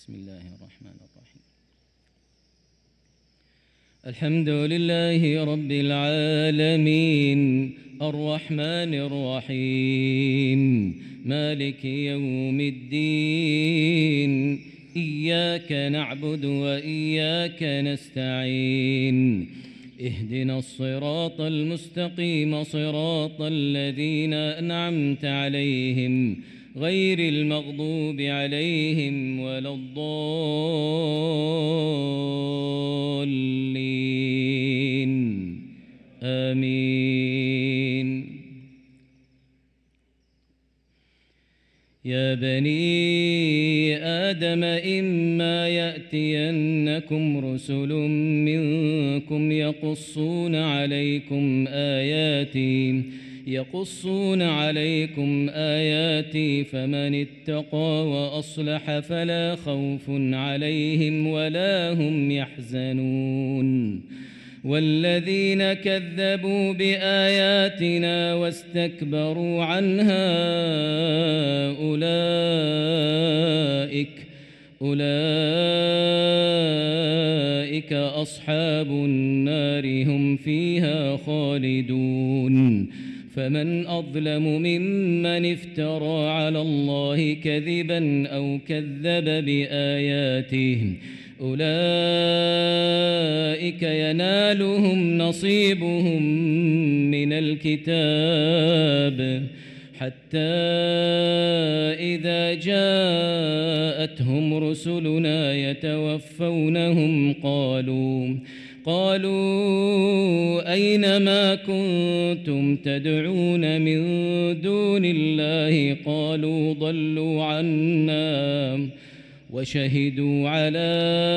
بسم الله الرحمن الرحيم. الحمد لله رب العالمين الرحمن الرحيم مالك يوم الدين إياك نعبد وإياك نستعين اهدنا الصراط المستقيم صراط الذين أنعمت عليهم غير المغضوب عليهم ولا الضالين آمين. يا بني آدم إما يأتينكم رسل منكم يقصون عليكم آياتي فمن اتقى وأصلح فلا خوف عليهم ولا هم يحزنون. والذين كذبوا بآياتنا واستكبروا عنها أولئك أصحاب النار هم فيها خالدون. فمن أظلم ممن افترى على الله كذبا أو كذب بآياته أولئك ينالهم نصيبهم من الكتاب حتى إذا جاءتهم رسلنا يتوفونهم قالوا أين ما كنتم تدعون من دون الله قالوا ضلوا عنا وشهدوا على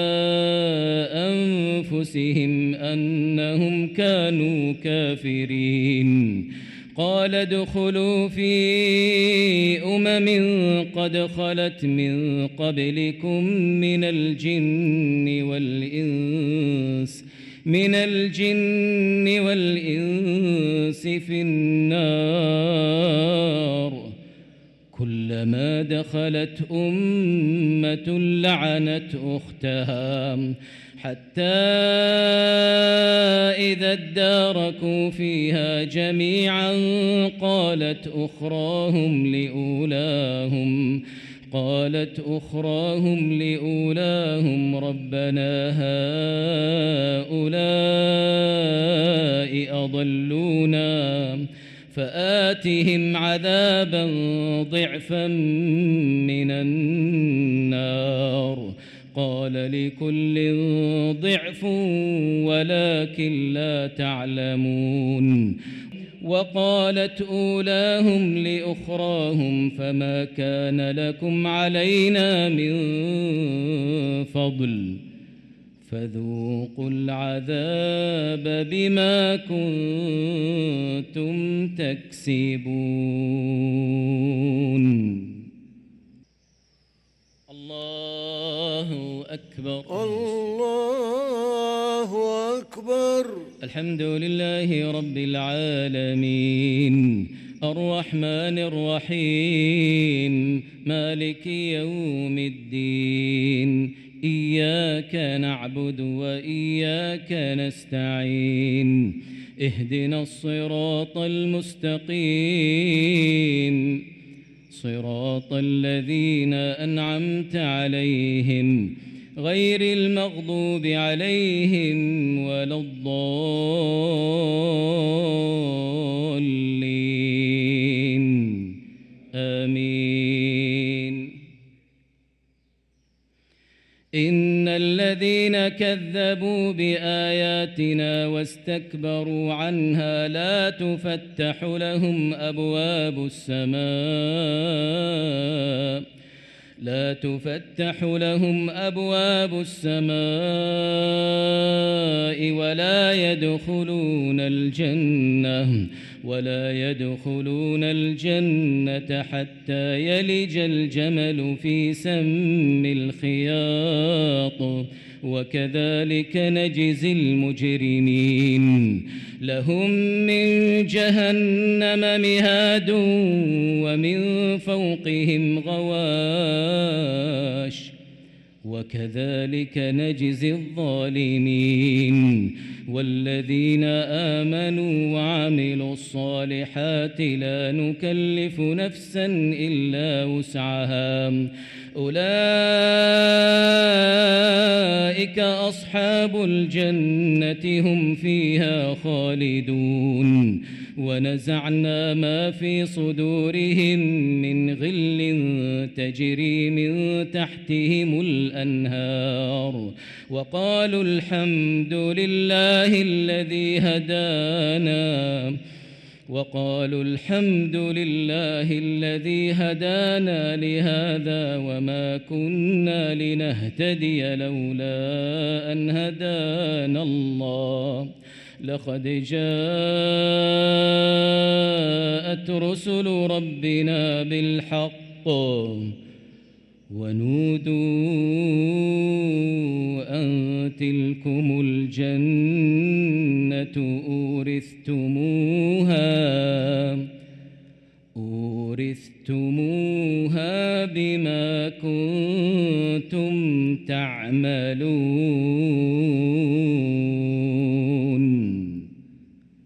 أنفسهم أنهم كانوا كافرين. قال ادخلوا في قد خلت من قبلكم من الجن والإنس في النار كلما دخلت أمة لعنت أختها حتى إذا اداركوا فيها جميعا قالت أخراهم لأولاهم ربنا هؤلاء أضلونا فآتهم عذابا ضعفا من النار. قال لكل ضعف ولكن لا تعلمون. وقالت أولاهم لأخراهم فما كان لكم علينا من فضل فذوقوا العذاب بما كنتم تكسبون. الله أكبر. الله أكبر. الحمد لله رب العالمين الرحمن الرحيم مالك يوم الدين إياك نعبد وإياك نستعين اهدنا الصراط المستقيم صراط الذين أنعمت عليهم غير المغضوب عليهم ولا الضالين آمين. إن الذين كذبوا بآياتنا واستكبروا عنها لا تفتح لهم أبواب السماء ولا يدخلون الجنة حتى يلج الجمل في سم الخياط وكذلك نجزي المجرمين. لهم من جهنم مهاد ومن فوقهم غواش وكذلك نجزي الظالمين. والذين آمنوا وعملوا الصالحات لا نكلف نفسا إلا وسعها أولئك أصحاب الجنة هم فيها خالدون. ونزعنا ما في صدورهم من غل تجري من تحتهم الأنهار وقالوا الحمد لله الذي هدانا لهذا وما كنا لنهتدي لولا أن هدانا الله لقد جاءت رسل ربنا بالحق ونودوا أن تلكم الجنة أورثتموها بما كنتم تعملون.